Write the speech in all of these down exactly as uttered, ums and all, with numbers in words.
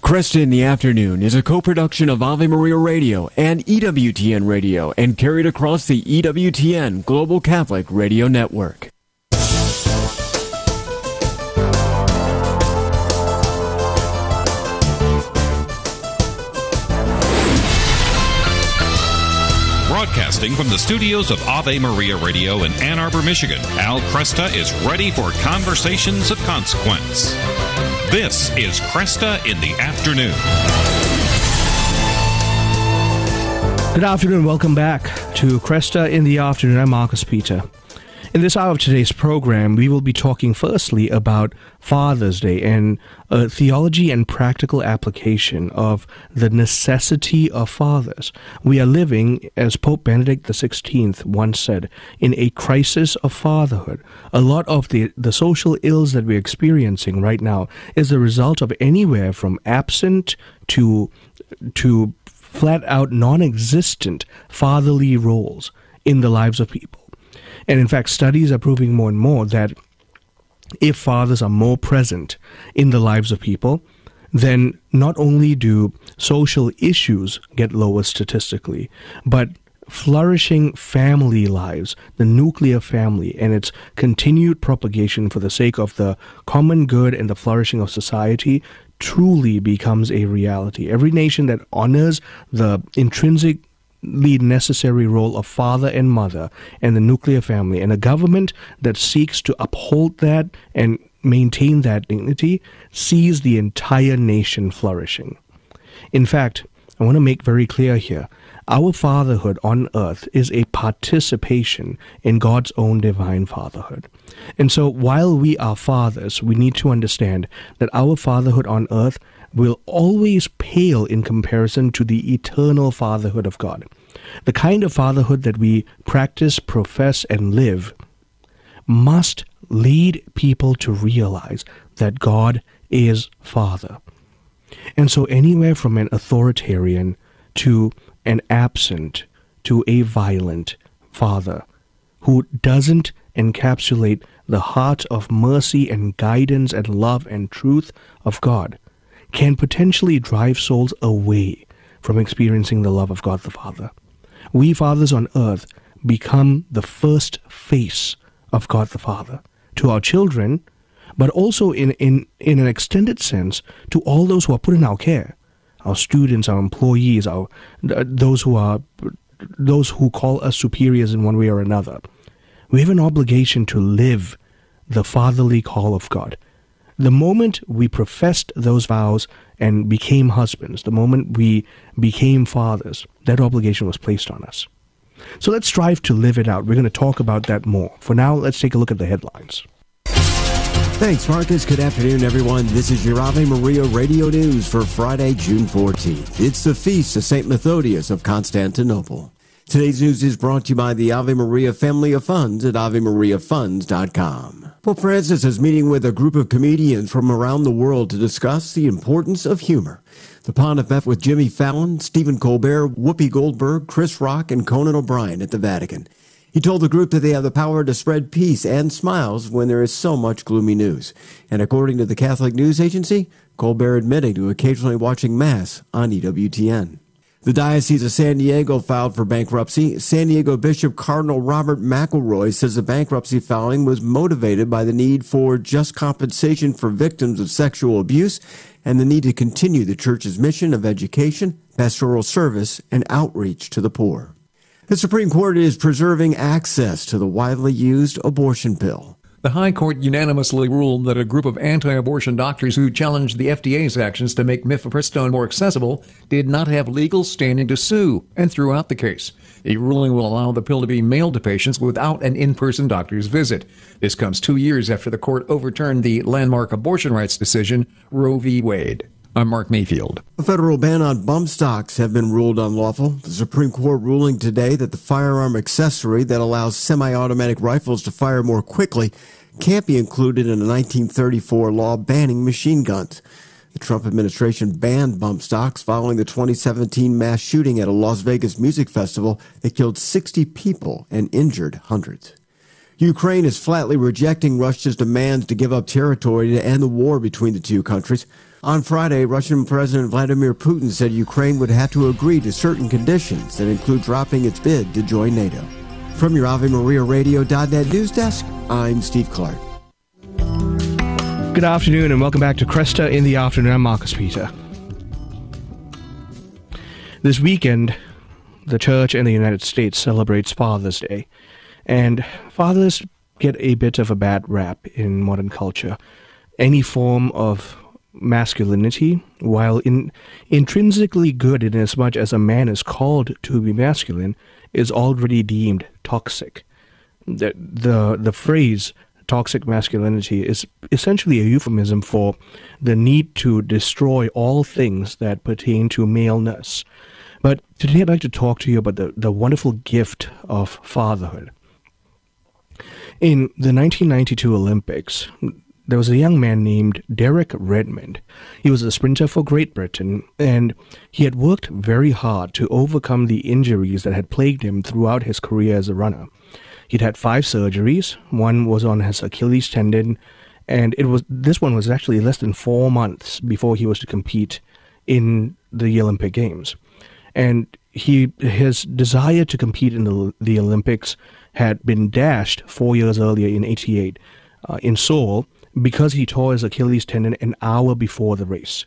Cresta in the Afternoon is a co-production of Ave Maria Radio and E W T N Radio and carried across the E W T N Global Catholic Radio Network. Broadcasting from the studios of Ave Maria Radio in Ann Arbor, Michigan, Al Cresta is ready for conversations of consequence. This is Cresta in the Afternoon. Good afternoon. Welcome back to Cresta in the Afternoon. I'm Marcus Peter. In this hour of today's program, we will be talking firstly about Father's Day and a theology and practical application of the necessity of fathers. We are living, as Pope Benedict the sixteenth once said, in a crisis of fatherhood. A lot of the, the social ills that we're experiencing right now is the result of anywhere from absent to, to flat-out non-existent fatherly roles in the lives of people. And in fact, studies are proving more and more that if fathers are more present in the lives of people, then not only do social issues get lower statistically, but flourishing family lives, the nuclear family, and its continued propagation for the sake of the common good and the flourishing of society truly becomes a reality. Every nation that honors the intrinsic necessary role of father and mother and the nuclear family, and a government that seeks to uphold that and maintain that dignity sees the entire nation flourishing. In fact, I want to make very clear here, our fatherhood on earth is a participation in God's own divine fatherhood. And so while we are fathers, we need to understand that our fatherhood on earth will always pale in comparison to the eternal fatherhood of God. The kind of fatherhood that we practice, profess, and live must lead people to realize that God is Father. And so anywhere from an authoritarian to an absent to a violent father who doesn't encapsulate the heart of mercy and guidance and love and truth of God can potentially drive souls away from experiencing the love of God the Father. We fathers on earth become the first face of God the Father to our children, but also in, in, in an extended sense to all those who are put in our care, our students, our employees, our those who are those who call us superiors in one way or another. We have an obligation to live the fatherly call of God. The moment we professed those vows and became husbands, the moment we became fathers, that obligation was placed on us. So let's strive to live it out. We're going to talk about that more. For now, let's take a look at the headlines. Thanks, Marcus. Good afternoon, everyone. This is your Ave Maria Radio News for Friday, June fourteenth. It's the feast of Saint Methodius of Constantinople. Today's news is brought to you by the Ave Maria Family of Funds at ave maria funds dot com. Pope Francis is meeting with a group of comedians from around the world to discuss the importance of humor. The Pontiff met with Jimmy Fallon, Stephen Colbert, Whoopi Goldberg, Chris Rock, and Conan O'Brien at the Vatican. He told the group that they have the power to spread peace and smiles when there is so much gloomy news. And according to the Catholic News Agency, Colbert admitting to occasionally watching Mass on E W T N. The Diocese of San Diego filed for bankruptcy. San Diego Bishop Cardinal Robert McElroy says the bankruptcy filing was motivated by the need for just compensation for victims of sexual abuse and the need to continue the Church's mission of education, pastoral service, and outreach to the poor. The Supreme Court is preserving access to the widely used abortion pill. The High Court unanimously ruled that a group of anti-abortion doctors who challenged the F D A's actions to make mifepristone more accessible did not have legal standing to sue, and threw out the case. The ruling will allow the pill to be mailed to patients without an in-person doctor's visit. This comes two years after the court overturned the landmark abortion rights decision, Roe v. Wade. I'm Mark Mayfield. A federal ban on bump stocks have been ruled unlawful. The Supreme Court ruling today that the firearm accessory that allows semi-automatic rifles to fire more quickly can't be included in a nineteen thirty-four law banning machine guns. The Trump administration banned bump stocks following the twenty seventeen mass shooting at a Las Vegas music festival that killed sixty people and injured hundreds. Ukraine is flatly rejecting Russia's demands to give up territory to end the war between the two countries. On Friday, Russian President Vladimir Putin said Ukraine would have to agree to certain conditions that include dropping its bid to join NATO. From your Ave Maria Radio dot net news desk, I'm Steve Clark. Good afternoon and welcome back to Cresta in the Afternoon. I'm Marcus Peter. This weekend, the Church in the United States celebrates Father's Day. And fathers get a bit of a bad rap in modern culture. Any form of masculinity, while in, intrinsically good in as much as a man is called to be masculine, is already deemed toxic. The, the, the phrase toxic masculinity is essentially a euphemism for the need to destroy all things that pertain to maleness. But today I'd like to talk to you about the, the wonderful gift of fatherhood. In the nineteen ninety-two Olympics, there was a young man named Derek Redmond. He was a sprinter for Great Britain, and he had worked very hard to overcome the injuries that had plagued him throughout his career as a runner. He'd had five surgeries. One was on his Achilles tendon, and it was this one was actually less than four months before he was to compete in the Olympic Games. And he his desire to compete in the, the Olympics had been dashed four years earlier in eighty-eight uh, in Seoul because he tore his Achilles tendon an hour before the race.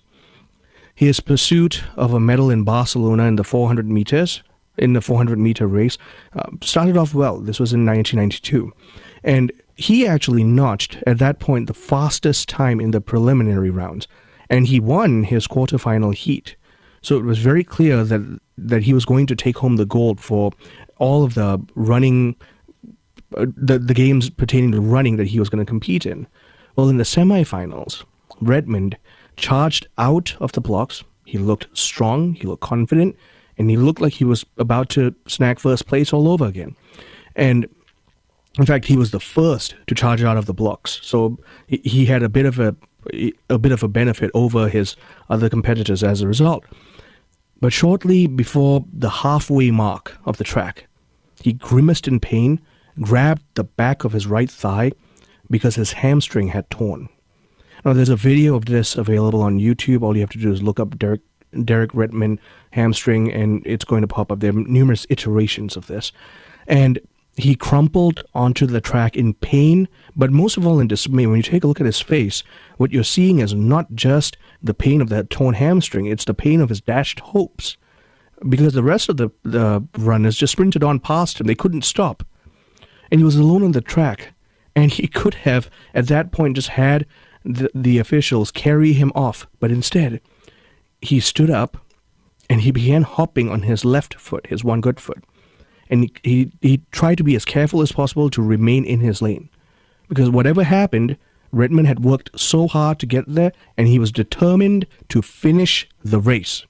His pursuit of a medal in Barcelona in the four hundred meters, in the four hundred meter race, uh, started off well. This was in nineteen ninety-two. And he actually notched, at that point, the fastest time in the preliminary rounds. And he won his quarterfinal heat. So it was very clear that that he was going to take home the gold for all of the running Uh, the, the games pertaining to running that he was going to compete in. Well, in the semifinals, Redmond charged out of the blocks. He looked strong, he looked confident, and he looked like he was about to snag first place all over again. And in fact, he was the first to charge out of the blocks. So he, he had a bit of a a bit of a benefit over his other competitors as a result. But shortly before the halfway mark of the track, he grimaced in pain, grabbed the back of his right thigh because his hamstring had torn. Now, there's a video of this available on YouTube. All you have to do is look up Derek, Derek Redmond hamstring, and it's going to pop up. There are numerous iterations of this. And he crumpled onto the track in pain, but most of all in dismay. When you take a look at his face, what you're seeing is not just the pain of that torn hamstring, it's the pain of his dashed hopes. Because the rest of the, the runners just sprinted on past him. They couldn't stop. And he was alone on the track. And he could have, at that point, just had the, the officials carry him off. But instead, he stood up and he began hopping on his left foot, his one good foot. And he, he, he tried to be as careful as possible to remain in his lane. Because whatever happened, Redmond had worked so hard to get there, and he was determined to finish the race.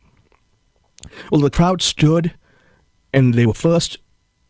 Well, the crowd stood, and they were first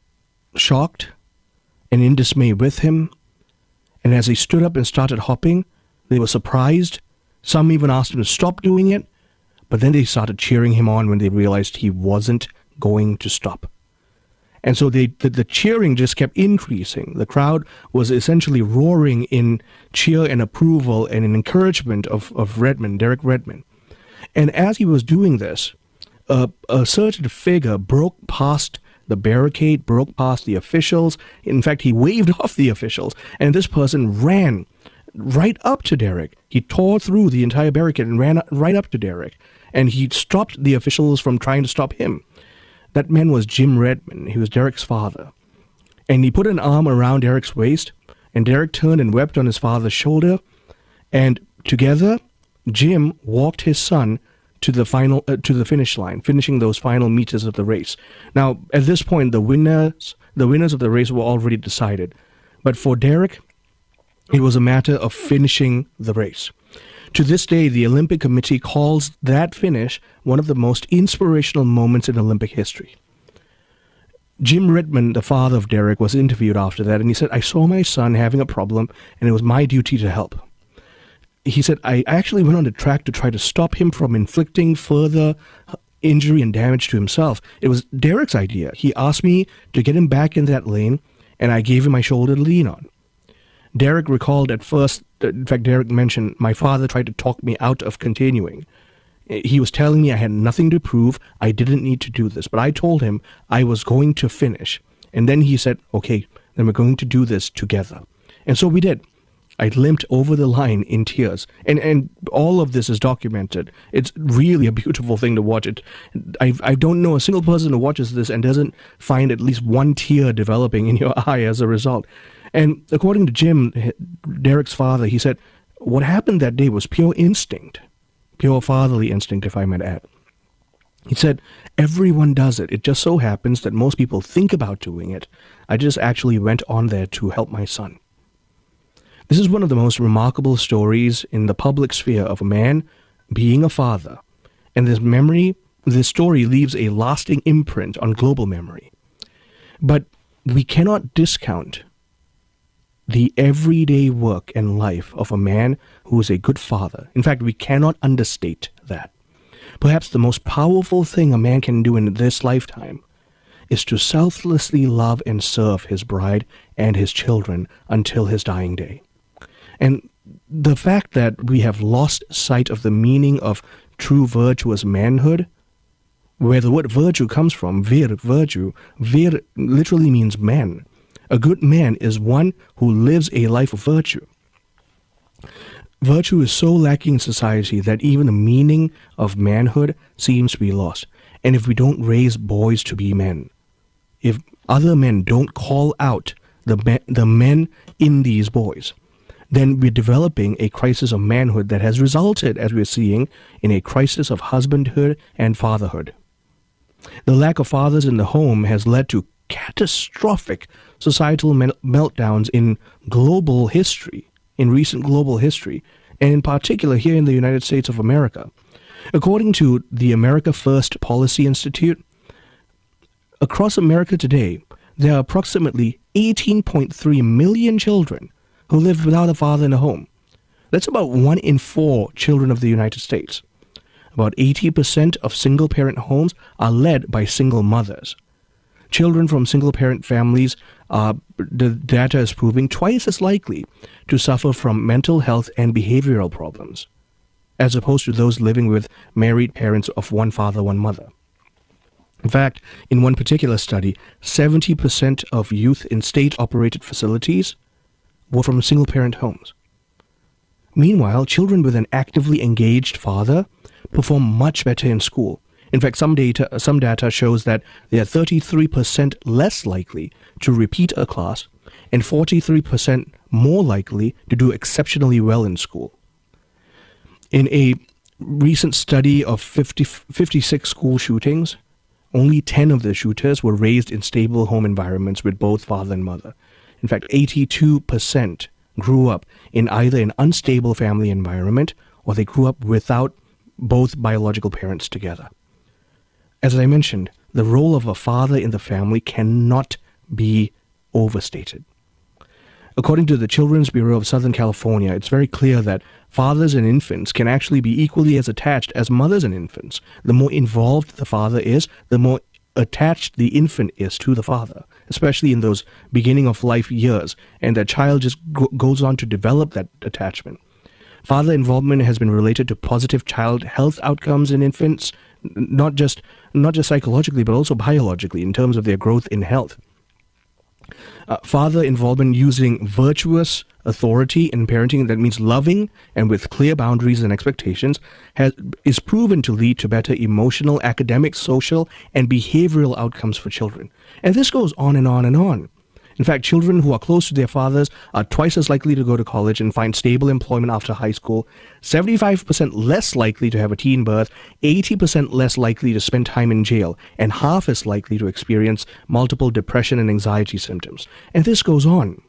shocked and in dismay with him. And as he stood up and started hopping, they were surprised. Some even asked him to stop doing it. But then they started cheering him on when they realized he wasn't going to stop. And so they, the, the cheering just kept increasing. The crowd was essentially roaring in cheer and approval and in encouragement of, of Redmond, Derek Redmond. And as he was doing this, uh, a certain figure broke past the barricade, broke past the officials. In fact, he waved off the officials, and this person ran right up to Derek. He tore through the entire barricade and ran right up to Derek, and he stopped the officials from trying to stop him. That man was Jim Redmond. He was Derek's father. And he put an arm around Derek's waist, and Derek turned and wept on his father's shoulder. And together, Jim walked his son to the final uh, to the finish line, finishing those final meters of the race. Now, at this point, the winners the winners of the race were already decided. But for Derek, it was a matter of finishing the race. To this day, the Olympic Committee calls that finish one of the most inspirational moments in Olympic history. Jim Redmond, the father of Derek, was interviewed after that, and he said, "I saw my son having a problem, and it was my duty to help." He said, I actually went on the track to try to stop him from inflicting further injury and damage to himself. It was Derek's idea. He asked me to get him back in that lane, and I gave him my shoulder to lean on. Derek recalled at first, in fact, Derek mentioned, my father tried to talk me out of continuing. He was telling me I had nothing to prove, I didn't need to do this, but I told him I was going to finish. And then he said, okay, then we're going to do this together. And so we did. I limped over the line in tears. And and all of this is documented. It's really a beautiful thing to watch. It. I, I don't know a single person who watches this and doesn't find at least one tear developing in your eye as a result. And according to Jim, Derek's father, he said, what happened that day was pure instinct. Pure fatherly instinct, if I might add. He said, everyone does it. It just so happens that most people think about doing it. I just actually went on there to help my son. This is one of the most remarkable stories in the public sphere of a man being a father. And this memory, this story leaves a lasting imprint on global memory. But we cannot discount the everyday work and life of a man who is a good father. In fact, we cannot understate that. Perhaps the most powerful thing a man can do in this lifetime is to selflessly love and serve his bride and his children until his dying day. And the fact that we have lost sight of the meaning of true virtuous manhood, where the word virtue comes from, vir, virtue, vir literally means man. A good man is one who lives a life of virtue. Virtue is so lacking in society that even the meaning of manhood seems to be lost. And if we don't raise boys to be men, if other men don't call out the men, the men in these boys, then we're developing a crisis of manhood that has resulted, as we're seeing, in a crisis of husbandhood and fatherhood. The lack of fathers in the home has led to catastrophic societal meltdowns in global history, in recent global history, and in particular here in the United States of America. According to the America First Policy Institute, across America today, there are approximately eighteen point three million children who live without a father in a home. That's about one in four children of the United States. About eighty percent of single-parent homes are led by single mothers. Children from single-parent families, uh, the data is proving, twice as likely to suffer from mental health and behavioral problems, as opposed to those living with married parents of one father, one mother. In fact, in one particular study, seventy percent of youth in state-operated facilities were from single-parent homes. Meanwhile, children with an actively engaged father perform much better in school. In fact, some data, some data shows that they are thirty-three percent less likely to repeat a class and forty-three percent more likely to do exceptionally well in school. In a recent study of fifty, fifty-six school shootings, only ten of the shooters were raised in stable home environments with both father and mother. In fact, eighty-two percent grew up in either an unstable family environment or they grew up without both biological parents together. As I mentioned, the role of a father in the family cannot be overstated. According to the Children's Bureau of Southern California, it's very clear that fathers and infants can actually be equally as attached as mothers and infants. The more involved the father is, the more attached the infant is to the father, especially in those beginning of life years, and the child just go- goes on to develop that attachment. Father involvement has been related to positive child health outcomes in infants, not just not just psychologically, but also biologically in terms of their growth in health. Uh, father involvement using virtuous authority in parenting, that means loving and with clear boundaries and expectations, has is proven to lead to better emotional, academic, social, and behavioral outcomes for children. And this goes on and on and on. In fact, children who are close to their fathers are twice as likely to go to college and find stable employment after high school, seventy-five percent less likely to have a teen birth, eighty percent less likely to spend time in jail, and half as likely to experience multiple depression and anxiety symptoms. And this goes on.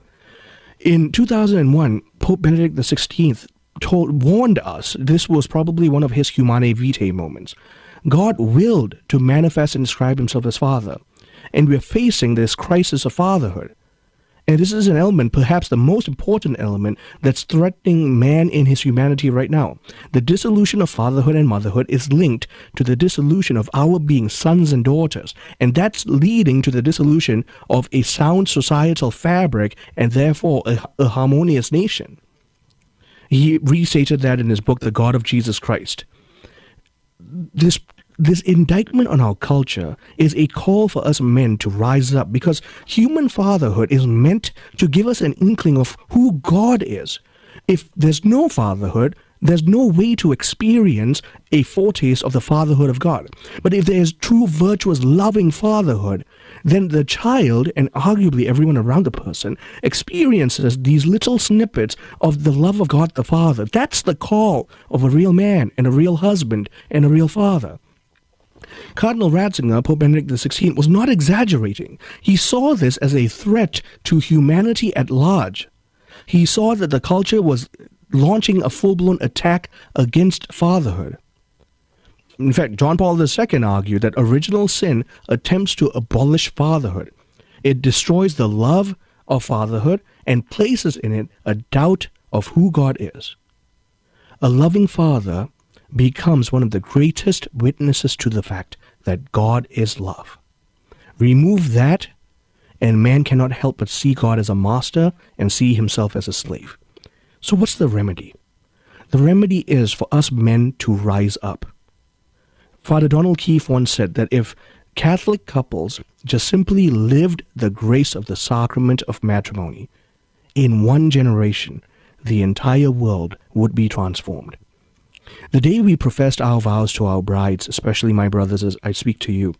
In two thousand one, Pope Benedict the sixteenth told, warned us this was probably one of his Humanae Vitae moments. God willed to manifest and describe himself as Father. And we're facing this crisis of fatherhood. And this is an element, perhaps the most important element, that's threatening man in his humanity right now. The dissolution of fatherhood and motherhood is linked to the dissolution of our being sons and daughters. And that's leading to the dissolution of a sound societal fabric and therefore a, a harmonious nation. He restated that in his book, The God of Jesus Christ. This This indictment on our culture is a call for us men to rise up, because human fatherhood is meant to give us an inkling of who God is. If there's no fatherhood, there's no way to experience a foretaste of the fatherhood of God. But if there is true, virtuous, loving fatherhood, then the child, and arguably everyone around the person, experiences these little snippets of the love of God the Father. That's the call of a real man and a real husband and a real father. Cardinal Ratzinger, Pope Benedict the sixteenth, was not exaggerating. He saw this as a threat to humanity at large. He saw that the culture was launching a full-blown attack against fatherhood. In fact, John Paul the second argued that original sin attempts to abolish fatherhood. It destroys the love of fatherhood and places in it a doubt of who God is. A loving father becomes one of the greatest witnesses to the fact that God is love. Remove that, and man cannot help but see God as a master and see himself as a slave. So what's the remedy? The remedy is for us men to rise up. Father Donald Keefe once said that if Catholic couples just simply lived the grace of the sacrament of matrimony, in one generation, the entire world would be transformed. The day we professed our vows to our brides, especially my brothers as I speak to you,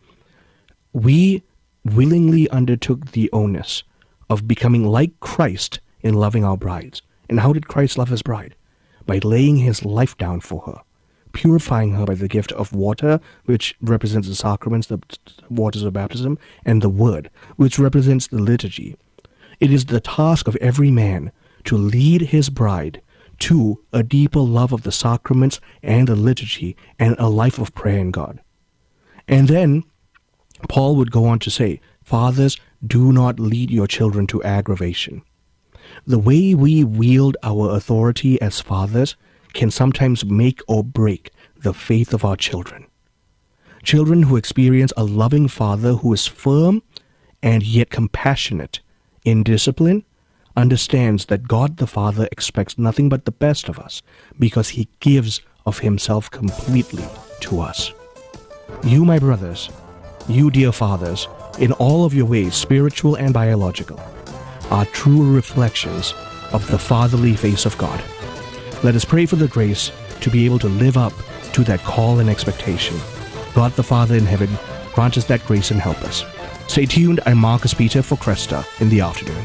we willingly undertook the onus of becoming like Christ in loving our brides. And how did Christ love his bride? By laying his life down for her, purifying her by the gift of water, which represents the sacraments, the waters of baptism, and the word, which represents the liturgy. It is the task of every man to lead his bride to a deeper love of the sacraments and the liturgy and a life of prayer in God. And then Paul would go on to say, fathers, do not lead your children to aggravation. The way we wield our authority as fathers can sometimes make or break the faith of our children. Children who experience a loving father who is firm and yet compassionate in discipline understands that God the Father expects nothing but the best of us because he gives of himself completely to us. You, my brothers, you, dear fathers, in all of your ways, spiritual and biological, are true reflections of the fatherly face of God. Let us pray for the grace to be able to live up to that call and expectation. God the Father in heaven, grant us that grace and help us. Stay tuned. I'm Marcus Peter for Cresta in the afternoon.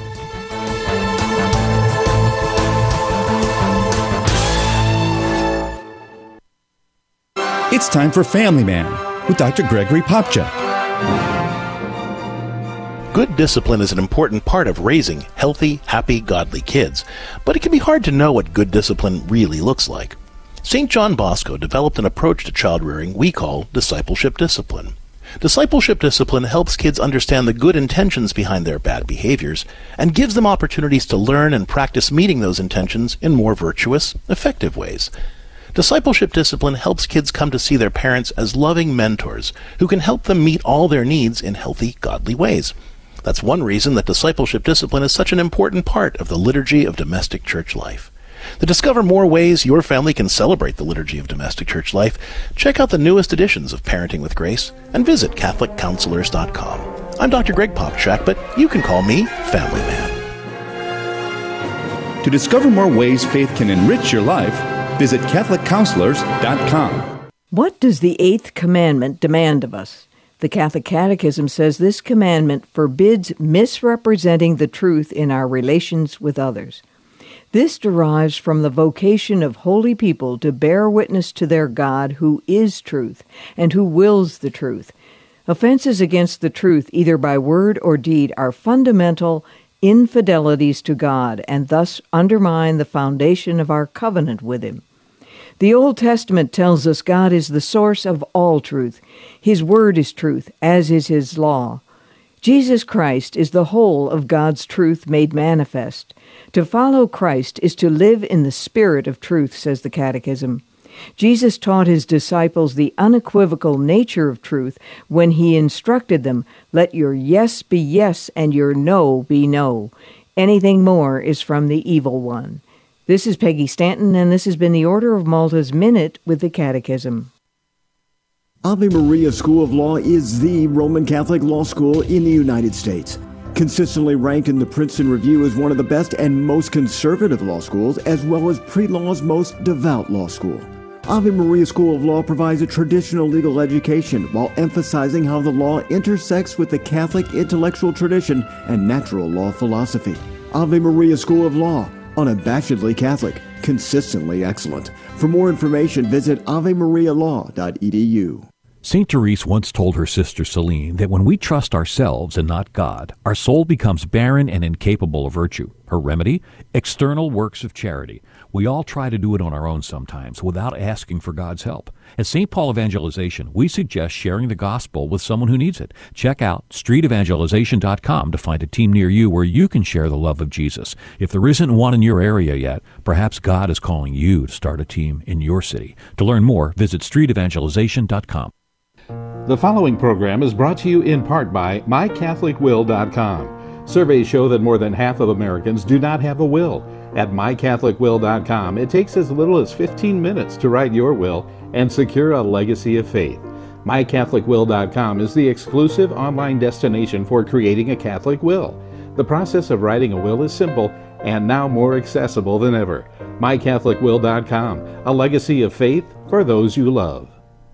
It's time for Family Man with Doctor Gregory Popcak. Good discipline is an important part of raising healthy, happy, godly kids, but it can be hard to know what good discipline really looks like. Saint John Bosco developed an approach to child rearing we call discipleship discipline. Discipleship discipline helps kids understand the good intentions behind their bad behaviors and gives them opportunities to learn and practice meeting those intentions in more virtuous, effective ways. Discipleship discipline helps kids come to see their parents as loving mentors who can help them meet all their needs in healthy, godly ways. That's one reason that discipleship discipline is such an important part of the liturgy of domestic church life. To discover more ways your family can celebrate the liturgy of domestic church life, check out the newest editions of Parenting with Grace and visit Catholic Counselors dot com. I'm Doctor Greg Popcak, but you can call me Family Man. To discover more ways faith can enrich your life, visit Catholic Counselors dot com. What does the eighth commandment demand of us? The Catholic Catechism says this commandment forbids misrepresenting the truth in our relations with others. This derives from the vocation of holy people to bear witness to their God who is truth and who wills the truth. Offenses against the truth, either by word or deed, are fundamental infidelities to God and thus undermine the foundation of our covenant with Him. The Old Testament tells us God is the source of all truth. His word is truth, as is His law. Jesus Christ is the whole of God's truth made manifest. To follow Christ is to live in the spirit of truth, says the Catechism. Jesus taught his disciples the unequivocal nature of truth when he instructed them, "Let your yes be yes and your no be no. Anything more is from the evil one." This is Peggy Stanton, and this has been the Order of Malta's Minute with the Catechism. Ave Maria School of Law is the Roman Catholic law school in the United States. Consistently ranked in the Princeton Review as one of the best and most conservative law schools, as well as pre-law's most devout law school. Ave Maria School of Law provides a traditional legal education while emphasizing how the law intersects with the Catholic intellectual tradition and natural law philosophy. Ave Maria School of Law, unabashedly Catholic, consistently excellent. For more information, visit ave maria law dot e d u. Saint Therese once told her sister Celine that when we trust ourselves and not God, our soul becomes barren and incapable of virtue. Her remedy? External works of charity. We all try to do it on our own sometimes without asking for God's help. At Saint Paul Evangelization, we suggest sharing the gospel with someone who needs it. Check out street evangelization dot com to find a team near you where you can share the love of Jesus. If there isn't one in your area yet, perhaps God is calling you to start a team in your city. To learn more, visit street evangelization dot com. The following program is brought to you in part by my catholic will dot com. Surveys show that more than half of Americans do not have a will. At my catholic will dot com, it takes as little as fifteen minutes to write your will and secure a legacy of faith. my catholic will dot com is the exclusive online destination for creating a Catholic will. The process of writing a will is simple and now more accessible than ever. my catholic will dot com, a legacy of faith for those you love.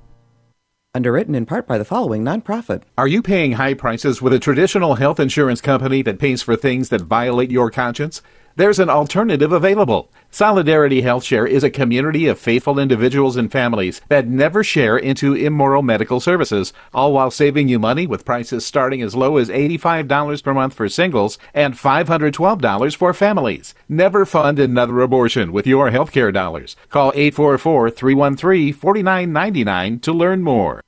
Underwritten in part by the following nonprofit. Are you paying high prices with a traditional health insurance company that pays for things that violate your conscience? There's an alternative available. Solidarity HealthShare is a community of faithful individuals and families that never share into immoral medical services, all while saving you money with prices starting as low as eighty-five dollars per month for singles and five hundred twelve dollars for families. Never fund another abortion with your healthcare dollars. Call eight four four, three one three, four nine nine nine to learn more.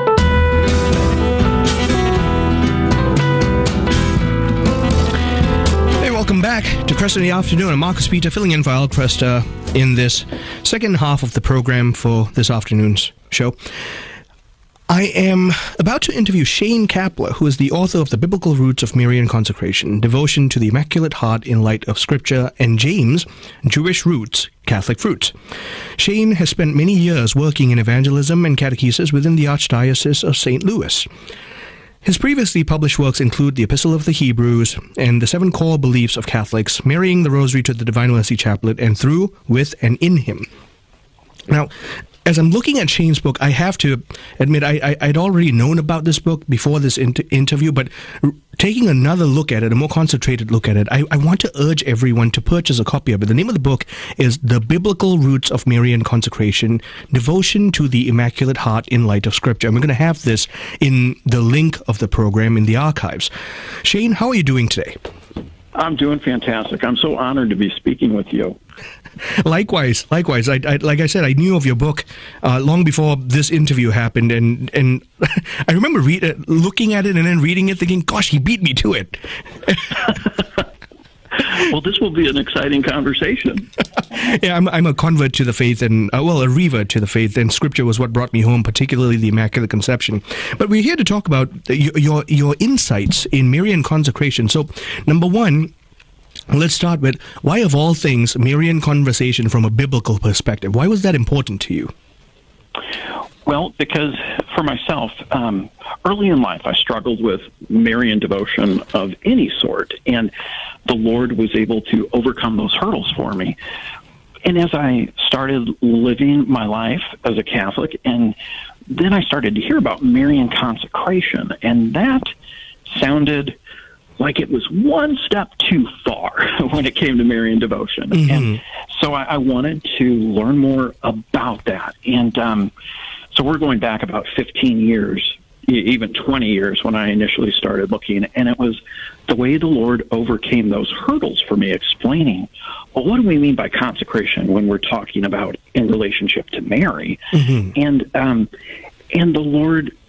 Welcome back to Cresta in the Afternoon. I'm Marcus Peter, filling in for Al Cresta in this second half of the program for this afternoon's show. I am about to interview Shane Kapler, who is the author of The Biblical Roots of Marian Consecration, Devotion to the Immaculate Heart in Light of Scripture, and James, Jewish Roots, Catholic Fruits. Shane has spent many years working in evangelism and catechesis within the Archdiocese of Saint Louis. His previously published works include the Epistle of the Hebrews and the Seven Core Beliefs of Catholics, Marrying the Rosary to the Divine Mercy Chaplet, and Through, With, and In Him. Now, as I'm looking at Shane's book, I have to admit I, I, I'd already known about this book before this inter- interview, but r- taking another look at it, a more concentrated look at it, I, I want to urge everyone to purchase a copy of it. The name of the book is The Biblical Roots of Marian Consecration, Devotion to the Immaculate Heart in Light of Scripture. And we're going to have this in the link of the program in the archives. Shane, how are you doing today? I'm doing fantastic. I'm so honored to be speaking with you. Likewise, likewise. I, I, like I said, I knew of your book uh, long before this interview happened, and and I remember read, uh, looking at it and then reading it, thinking, "Gosh, he beat me to it." Well, this will be an exciting conversation. Yeah, I'm I'm a convert to the faith, and uh, well, a revert to the faith, and Scripture was what brought me home, particularly the Immaculate Conception. But we're here to talk about your your, your insights in Marian consecration. So, number one. Let's start with, why of all things, Marian conversation from a biblical perspective? Why was that important to you? Well, because for myself, um, early in life, I struggled with Marian devotion of any sort, and the Lord was able to overcome those hurdles for me. And as I started living my life as a Catholic, and then I started to hear about Marian consecration, and that sounded like it was one step too far when it came to Marian devotion. Mm-hmm. And so I, I wanted to learn more about that. And um, so we're going back about fifteen years, even twenty years when I initially started looking. And it was the way the Lord overcame those hurdles for me, explaining, well, what do we mean by consecration when we're talking about in relationship to Mary? Mm-hmm. And um, and the Lord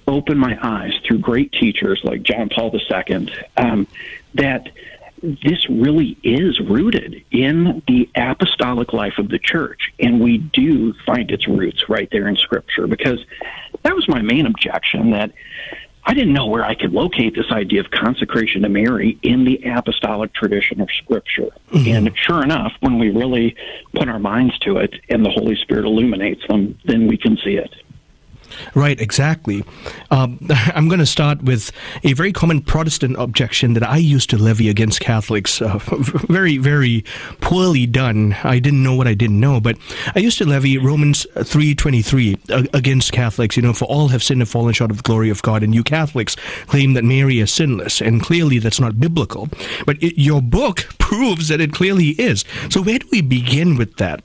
opened my eyes through great teachers like John Paul the Second, um, that this really is rooted in the apostolic life of the church, and we do find its roots right there in Scripture, because that was my main objection, that I didn't know where I could locate this idea of consecration to Mary in the apostolic tradition of Scripture. Mm-hmm. And sure enough, when we really put our minds to it and the Holy Spirit illuminates them, then we can see it. Right, exactly. Um, I'm going to start with a very common Protestant objection that I used to levy against Catholics. Uh, very, very poorly done. I didn't know what I didn't know, but I used to levy Romans three twenty-three uh, against Catholics. You know, for all have sinned and fallen short of the glory of God, and you Catholics claim that Mary is sinless, and clearly that's not biblical. But it, your book proves that it clearly is. So where do we begin with that?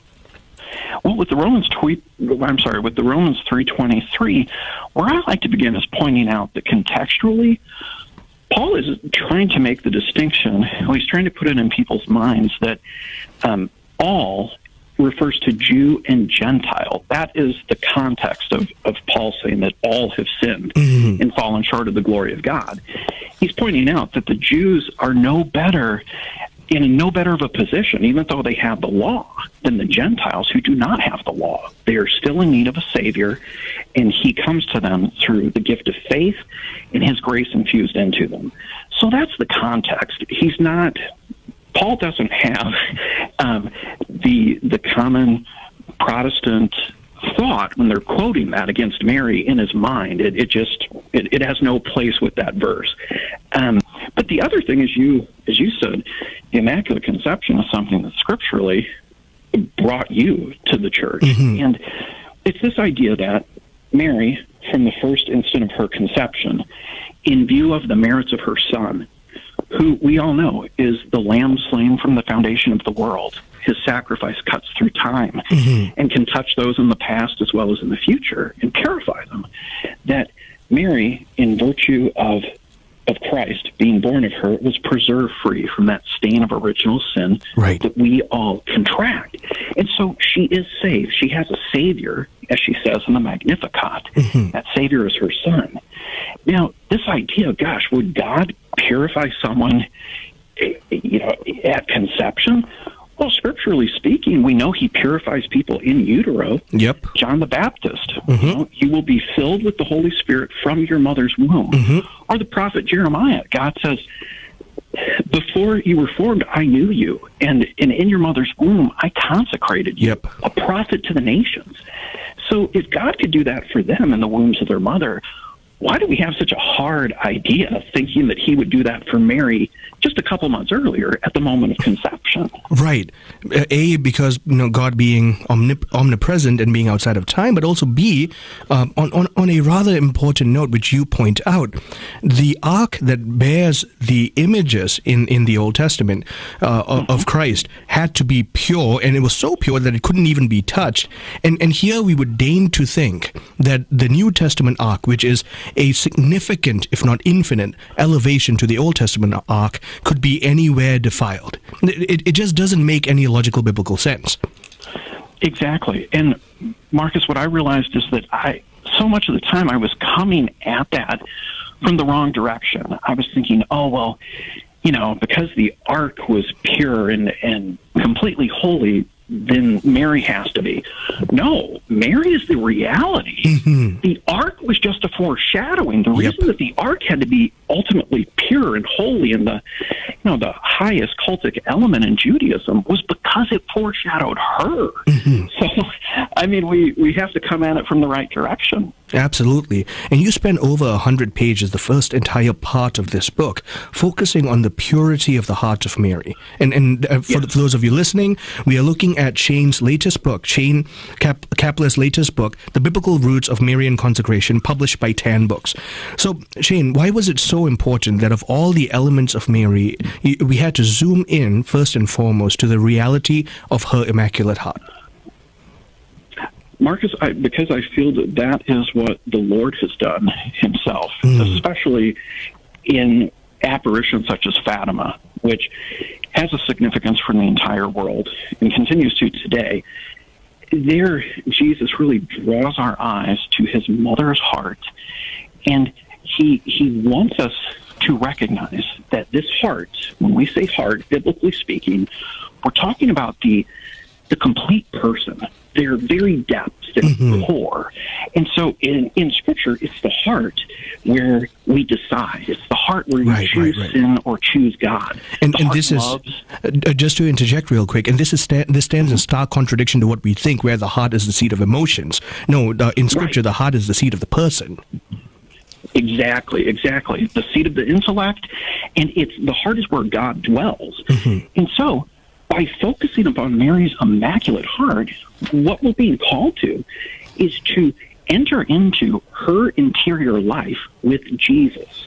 Well, with the Romans tweet, I'm sorry, with the Romans three twenty-three, where I like to begin is pointing out that contextually, Paul is trying to make the distinction, well, he's trying to put it in people's minds that um, all refers to Jew and Gentile. That is the context of, of Paul saying that all have sinned mm-hmm. and fallen short of the glory of God. He's pointing out that the Jews are no better in no better of a position, even though they have the law, than the Gentiles who do not have the law. They are still in need of a Savior, and he comes to them through the gift of faith and his grace infused into them. So that's the context. He's not, Paul doesn't have um, the the common Protestant thought when they're quoting that against Mary in his mind. It, it just, it, it has no place with that verse. Um, but the other thing is, you, as you said, the Immaculate Conception is something that scripturally brought you to the church. Mm-hmm. And it's this idea that Mary, from the first instant of her conception, in view of the merits of her Son, who we all know is the Lamb slain from the foundation of the world, his sacrifice cuts through time mm-hmm. and can touch those in the past as well as in the future and purify them, that Mary, in virtue of of Christ being born of her, was preserved free from that stain of original sin right. that we all contract. And so she is saved. She has a Savior, as she says in the Magnificat. Mm-hmm. That Savior is her Son. Now, this idea, gosh, would God purify someone, you know, at conception? Well, scripturally speaking, we know he purifies people in utero. Yep. John the Baptist, mm-hmm. you know, you will be filled with the Holy Spirit from your mother's womb. Mm-hmm. Or the prophet Jeremiah, God says, before you were formed, I knew you, and, and in your mother's womb, I consecrated you, yep. a prophet to the nations. So if God could do that for them in the wombs of their mother, why do we have such a hard idea thinking that he would do that for Mary just a couple months earlier at the moment of conception? Right. A, because you know God being omnip- omnipresent and being outside of time, but also B, um, on, on, on a rather important note, which you point out, the ark that bears the images in, in the Old Testament uh, mm-hmm. of Christ had to be pure, and it was so pure that it couldn't even be touched. And, and here we would deign to think that the New Testament ark, which is a significant, if not infinite, elevation to the Old Testament ark, could be anywhere defiled. It, it just doesn't make any logical biblical sense. Exactly. And Marcus, what I realized is that I, so much of the time I was coming at that from the wrong direction. I was thinking, oh, well, you know, because the ark was pure and, and completely holy, then Mary has to be. No, Mary is the reality. Mm-hmm. The ark was just a foreshadowing. The reason yep. that the ark had to be ultimately pure and holy and the, you know, the highest cultic element in Judaism was because it foreshadowed her. Mm-hmm. So, I mean, we, we have to come at it from the right direction. Absolutely. And you spend over a hundred pages, the first entire part of this book, focusing on the purity of the heart of Mary. And and uh, for, yes. for those of you listening, we are looking at Shane's latest book, Shane Cap- Kapler's latest book, The Biblical Roots of Marian Consecration, published by Tan Books. So, Shane, why was it so important that of all the elements of Mary, we had to zoom in, first and foremost, to the reality of her Immaculate Heart? Marcus, I, because I feel that that is what the Lord has done himself, mm. especially in apparitions such as Fatima, which has a significance for the entire world and continues to today. there, Jesus really draws our eyes to his mother's heart, and he he wants us to recognize that this heart, when we say heart, biblically speaking, we're talking about the the complete person, their very depths, their mm-hmm. core. And so in, in Scripture, it's the heart where we decide. It's the heart where you right, choose right, right. sin or choose God. And, and this loves, is, uh, just to interject real quick, and this is sta- this stands in stark contradiction to what we think, where the heart is the seat of emotions. No, the, in Scripture, right. the heart is the seat of the person. Exactly, exactly. The seat of the intellect, and it's the heart is where God dwells. Mm-hmm. And so, by focusing upon Mary's immaculate heart, what we're being called to is to enter into her interior life with Jesus.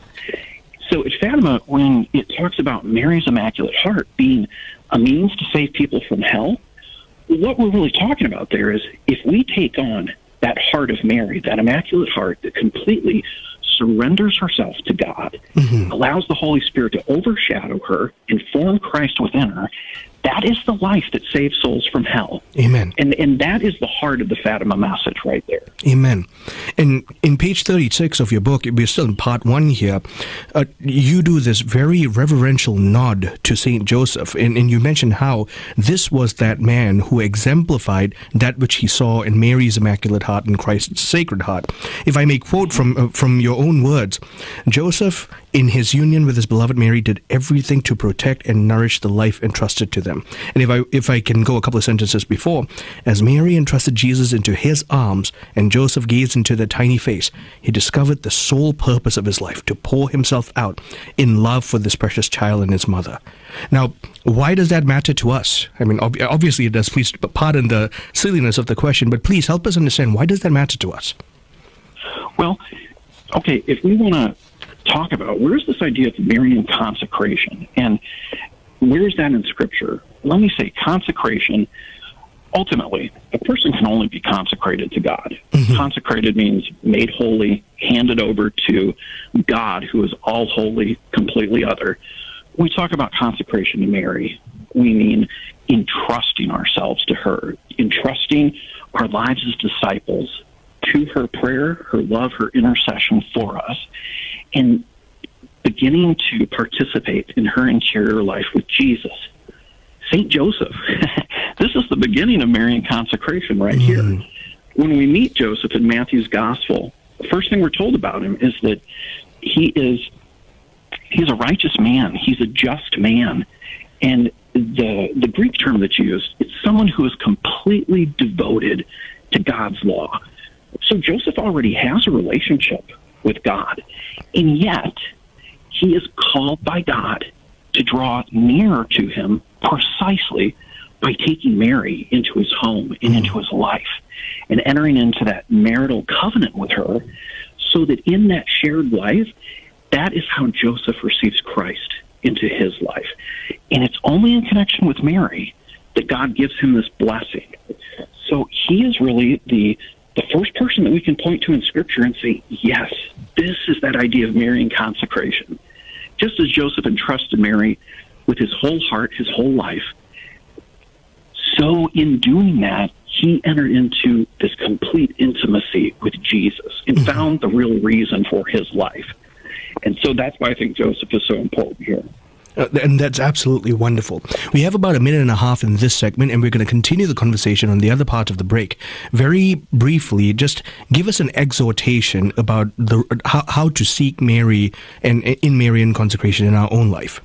So at Fatima, when it talks about Mary's immaculate heart being a means to save people from hell, what we're really talking about there is if we take on that heart of Mary, that immaculate heart that completely surrenders herself to God, mm-hmm. allows the Holy Spirit to overshadow her and form Christ within her, that is the life that saves souls from hell. Amen. And and that is the heart of the Fatima message right there. Amen. And in page thirty-six of your book, we're still in part one here, uh, you do this very reverential nod to Saint Joseph. And, and you mentioned how this was that man who exemplified that which he saw in Mary's Immaculate Heart and Christ's Sacred Heart. If I may quote from, uh, from your own words, Joseph, in his union with his beloved Mary, did everything to protect and nourish the life entrusted to them. And if I if I can go a couple of sentences before, as Mary entrusted Jesus into his arms and Joseph gazed into the tiny face, he discovered the sole purpose of his life, to pour himself out in love for this precious child and his mother. Now, why does that matter to us? I mean, ob- obviously it does. Please pardon the silliness of the question, but please help us understand, why does that matter to us? Well, okay, if we want to talk about where's this idea of Marian consecration, and where's that in Scripture? Let me say consecration, ultimately, a person can only be consecrated to God. Mm-hmm. Consecrated means made holy, handed over to God, who is all holy, completely other. When we talk about consecration to Mary, we mean entrusting ourselves to her, entrusting our lives as disciples to her prayer, her love, her intercession for us, and beginning to participate in her interior life with Jesus. Saint Joseph, this is the beginning of Marian consecration right mm-hmm. here. When we meet Joseph in Matthew's Gospel, the first thing we're told about him is that he is he's a righteous man. He's a just man. And the the Greek term that's used, it's someone who is completely devoted to God's law. So Joseph already has a relationship with God, and yet he is called by God to draw nearer to him precisely by taking Mary into his home and into his life and entering into that marital covenant with her, so that in that shared life, that is how Joseph receives Christ into his life. And it's only in connection with Mary that God gives him this blessing. So he is really the the first person that we can point to in Scripture and say, yes, this is that idea of Marian consecration. Just as Joseph entrusted Mary with his whole heart, his whole life, so in doing that, he entered into this complete intimacy with Jesus and found the real reason for his life. And so that's why I think Joseph is so important here. Uh, and that's absolutely wonderful. We have about a minute and a half in this segment, and we're going to continue the conversation on the other part of the break. Very briefly, just give us an exhortation about the how, how to seek Mary and in Marian consecration in our own life.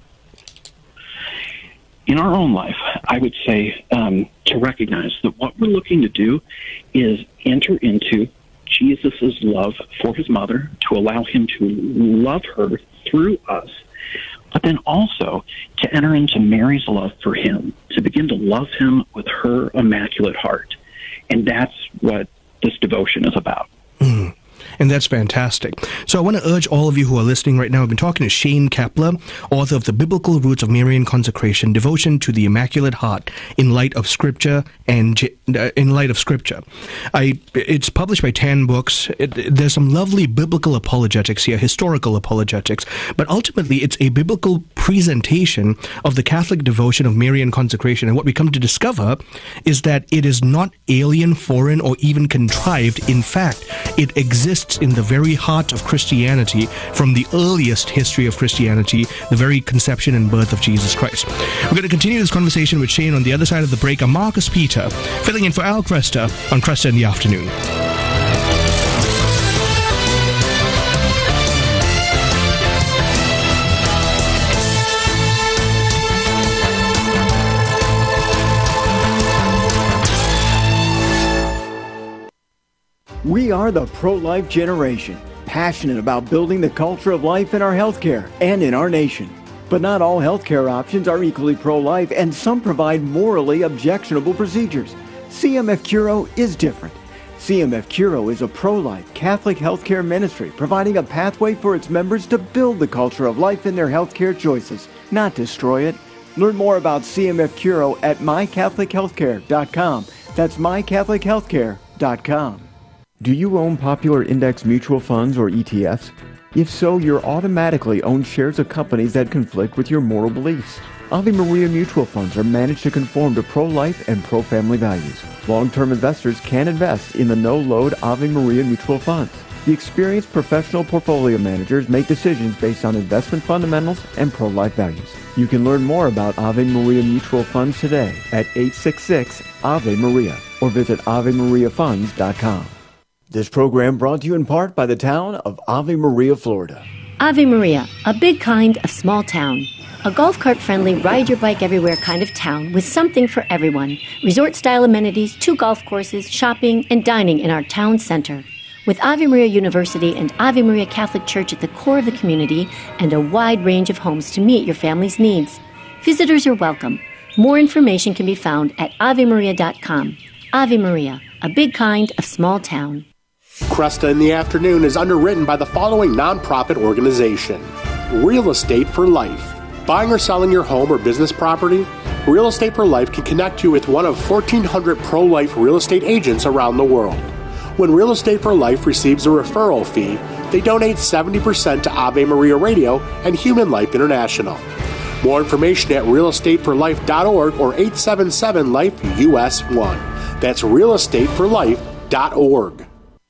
In our own life, I would say um, to recognize that what we're looking to do is enter into Jesus' love for his mother, to allow him to love her through us, but then also to enter into Mary's love for him, to begin to love him with her immaculate heart. And that's what this devotion is about. Mm. and that's fantastic. So I want to urge all of you who are listening right now, I've been talking to Shane Kapler, author of The Biblical Roots of Marian Consecration, Devotion to the Immaculate Heart in Light of Scripture and uh, in Light of Scripture. I, it's published by Tan Books. It, there's some lovely biblical apologetics here, historical apologetics, but ultimately it's a biblical presentation of the Catholic devotion of Marian consecration. And what we come to discover is that it is not alien, foreign, or even contrived. In fact, it exists in the very heart of Christianity from the earliest history of Christianity, the very conception and birth of Jesus Christ. We're going to continue this conversation with Shane on the other side of the break. I'm Marcus Peter, filling in for Al Cresta on Cresta in the Afternoon. We are the pro-life generation, passionate about building the culture of life in our healthcare and in our nation. But not all healthcare options are equally pro-life, and some provide morally objectionable procedures. C M F Curo is different. C M F Curo is a pro-life Catholic healthcare ministry providing a pathway for its members to build the culture of life in their healthcare choices, not destroy it. Learn more about C M F Curo at my catholic healthcare dot com. That's my catholic healthcare dot com. Do you own popular index mutual funds or E T Fs? If so, you're automatically own shares of companies that conflict with your moral beliefs. Ave Maria mutual funds are managed to conform to pro-life and pro-family values. Long-term investors can invest in the no-load Ave Maria mutual funds. The experienced professional portfolio managers make decisions based on investment fundamentals and pro-life values. You can learn more about Ave Maria mutual funds today at eight six six Ave Maria or visit ave maria funds dot com. This program brought to you in part by the town of Ave Maria, Florida. Ave Maria, a big kind of small town. A golf cart friendly, ride your bike everywhere kind of town with something for everyone. Resort style amenities, two golf courses, shopping, and dining in our town center. With Ave Maria University and Ave Maria Catholic Church at the core of the community and a wide range of homes to meet your family's needs. Visitors are welcome. More information can be found at ave maria dot com. Ave Maria, a big kind of small town. Cresta in the Afternoon is underwritten by the following nonprofit organization. Real Estate for Life. Buying or selling your home or business property? Real Estate for Life can connect you with one of fourteen hundred pro-life real estate agents around the world. When Real Estate for Life receives a referral fee, they donate seventy percent to Ave Maria Radio and Human Life International. More information at real estate for life dot org or eight seven seven life U S one. That's real estate for life dot org.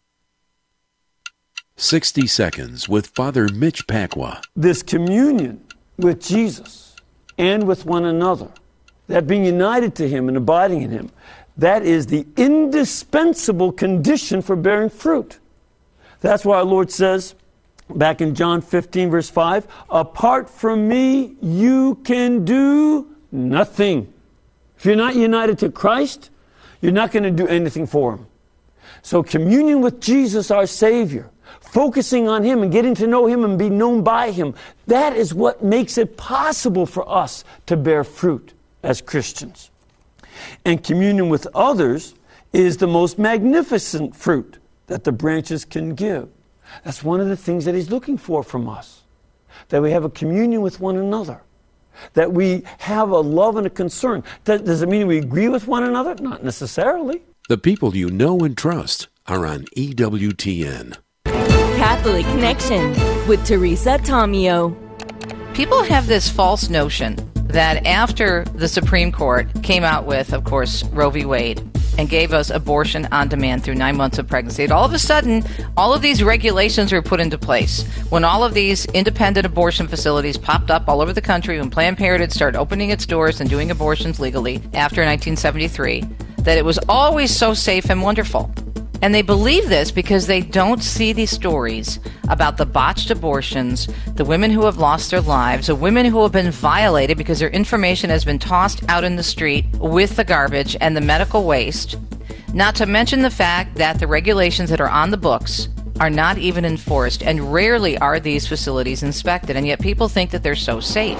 sixty Seconds with Father Mitch Pacwa. This communion with Jesus and with one another, that being united to Him and abiding in Him, that is the indispensable condition for bearing fruit. That's why our Lord says, back in John fifteen, verse five, apart from me, you can do nothing. If you're not united to Christ, you're not going to do anything for Him. So communion with Jesus, our Savior, focusing on Him and getting to know Him and be known by Him, that is what makes it possible for us to bear fruit as Christians. And communion with others is the most magnificent fruit that the branches can give. That's one of the things that He's looking for from us, that we have a communion with one another, that we have a love and a concern. Does it mean we agree with one another? Not necessarily. The people you know and trust are on E W T N. Catholic Connection with Teresa Tomeo. People have this false notion that after the Supreme Court came out with, of course, Roe v. Wade and gave us abortion on demand through nine months of pregnancy, all of a sudden, all of these regulations were put into place. When all of these independent abortion facilities popped up all over the country, when Planned Parenthood started opening its doors and doing abortions legally after nineteen seventy-three, that it was always so safe and wonderful. And they believe this because they don't see these stories about the botched abortions, the women who have lost their lives, the women who have been violated because their information has been tossed out in the street with the garbage and the medical waste. Not to mention the fact that the regulations that are on the books are not even enforced, and rarely are these facilities inspected, and yet people think that they're so safe.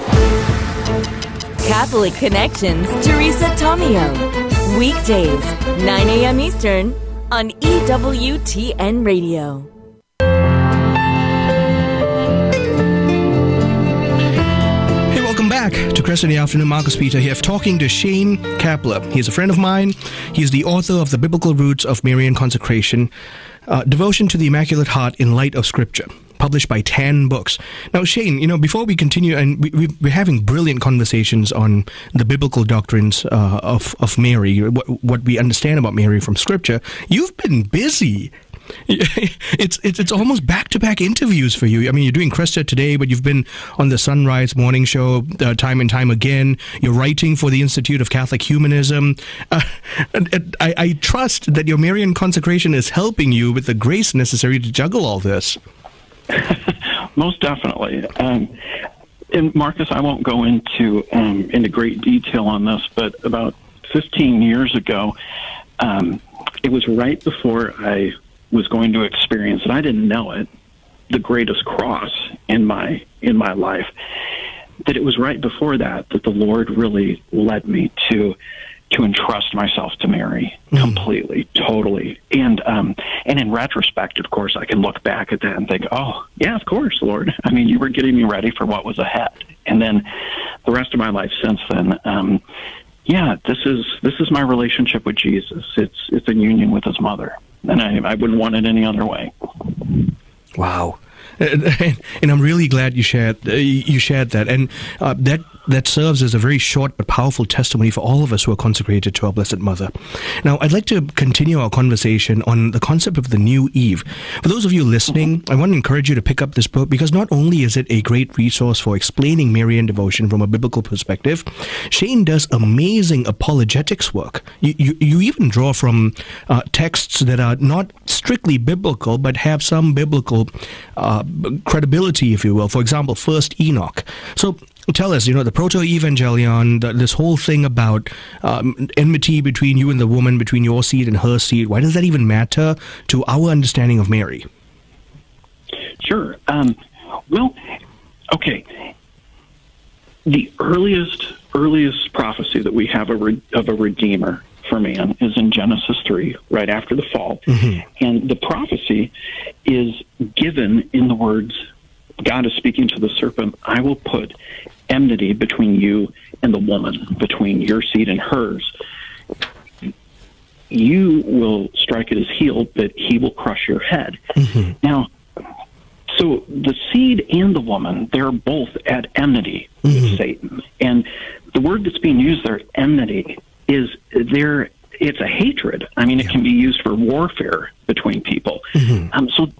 Catholic Connections, Teresa Tomeo. Weekdays, nine a.m. Eastern, on E W T N Radio. back to Crest in the Afternoon. Marcus Peter here, talking to Shane Kapler. He's a friend of mine. He's the author of The Biblical Roots of Marian Consecration, uh, Devotion to the Immaculate Heart in Light of Scripture, published by Tan Books. Now, Shane, you know, before we continue, and we, we, we're having brilliant conversations on the biblical doctrines uh, of, of Mary, what, what we understand about Mary from Scripture. You've been busy. It's it's it's almost back-to-back interviews for you. I mean, you're doing Cresta today, but you've been on the Sunrise Morning Show uh, time and time again. You're writing for the Institute of Catholic Humanism. Uh, and, and I, I trust that your Marian consecration is helping you with the grace necessary to juggle all this. Most definitely. Um, and Marcus, I won't go into um, into great detail on this, but about fifteen years ago, um, it was right before I was going to experience, and I didn't know it, the greatest cross in my in my life. That it was right before that that the Lord really led me to to entrust myself to Mary completely, mm-hmm. totally. And um, and in retrospect, of course, I can look back at that and think, oh, yeah, of course, Lord. I mean, you were getting me ready for what was ahead. And then the rest of my life since then, um, yeah, this is this is my relationship with Jesus. It's it's a union with his mother. And I, I wouldn't want it any other way. Wow. And I'm really glad you shared uh, you shared that, and uh, that that serves as a very short but powerful testimony for all of us who are consecrated to our Blessed Mother. Now, I'd like to continue our conversation on the concept of the new Eve. For those of you listening, I want to encourage you to pick up this book, because not only is it a great resource for explaining Marian devotion from a biblical perspective, Shane does amazing apologetics work. You, you, you even draw from uh, texts that are not strictly biblical, but have some biblical uh, credibility, if you will. For example, First Enoch. So tell us, you know, the Proto-Evangelion, the, this whole thing about um, enmity between you and the woman, between your seed and her seed, why does that even matter to our understanding of Mary? Sure. Um, well, okay. The earliest earliest prophecy that we have a re- of a Redeemer for man is in Genesis three, right after the fall. Mm-hmm. And the prophecy is given in the words, God is speaking to the serpent, I will put enmity between you and the woman, between your seed and hers. You will strike at his heel, but he will crush your head. Mm-hmm. Now, so the seed and the woman, they're both at enmity mm-hmm. with Satan. And the word that's being used there, enmity, is there. It's a hatred. I mean, yeah. it can be used for warfare between people. Mm-hmm. Um, so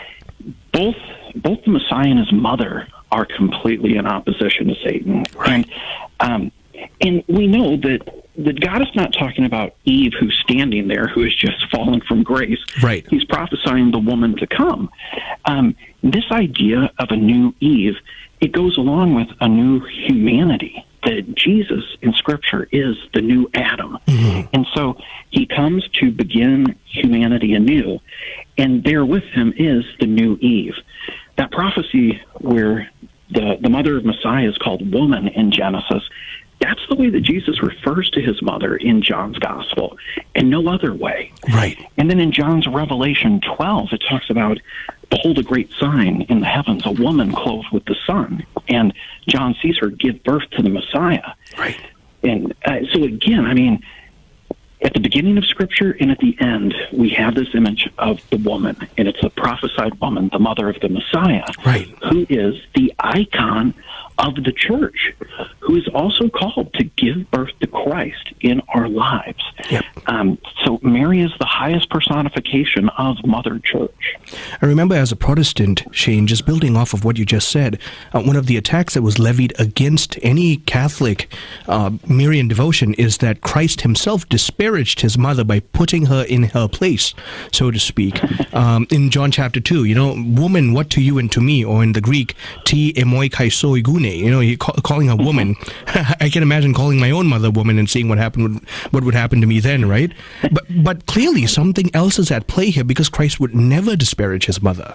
both both the Messiah and his mother are completely in opposition to Satan. Right. And um, and we know that that God is not talking about Eve who's standing there, who has just fallen from grace. Right. He's prophesying the woman to come. Um, this idea of a new Eve, it goes along with a new humanity. That Jesus in Scripture is the new Adam. Mm-hmm. And so he comes to begin humanity anew, and there with him is the new Eve. That prophecy where the, the mother of Messiah is called woman in Genesis, that's the way that Jesus refers to his mother in John's Gospel, and no other way. Right. And then in John's Revelation twelve, it talks about, behold, a great sign in the heavens, a woman clothed with the sun. And John sees her give birth to the Messiah. Right. And uh, so again, I mean, at the beginning of Scripture and at the end, we have this image of the woman, and it's a prophesied woman, the mother of the Messiah, right. who is the icon of the church, who is also called to give birth to Christ in our lives. Yep. Um, so Mary is the highest personification of Mother Church. I remember as a Protestant, Shane, just building off of what you just said, uh, one of the attacks that was levied against any Catholic uh, Marian devotion is that Christ himself disparaged his mother by putting her in her place, so to speak. Um, in John chapter two, you know, woman, what to you and to me, or in the Greek, ti emoi kai soi gune, you know, he ca- calling her woman. I can imagine calling my own mother woman and seeing what happened, would, what would happen to me then, right? But but clearly something else is at play here, because Christ would never disparage his mother.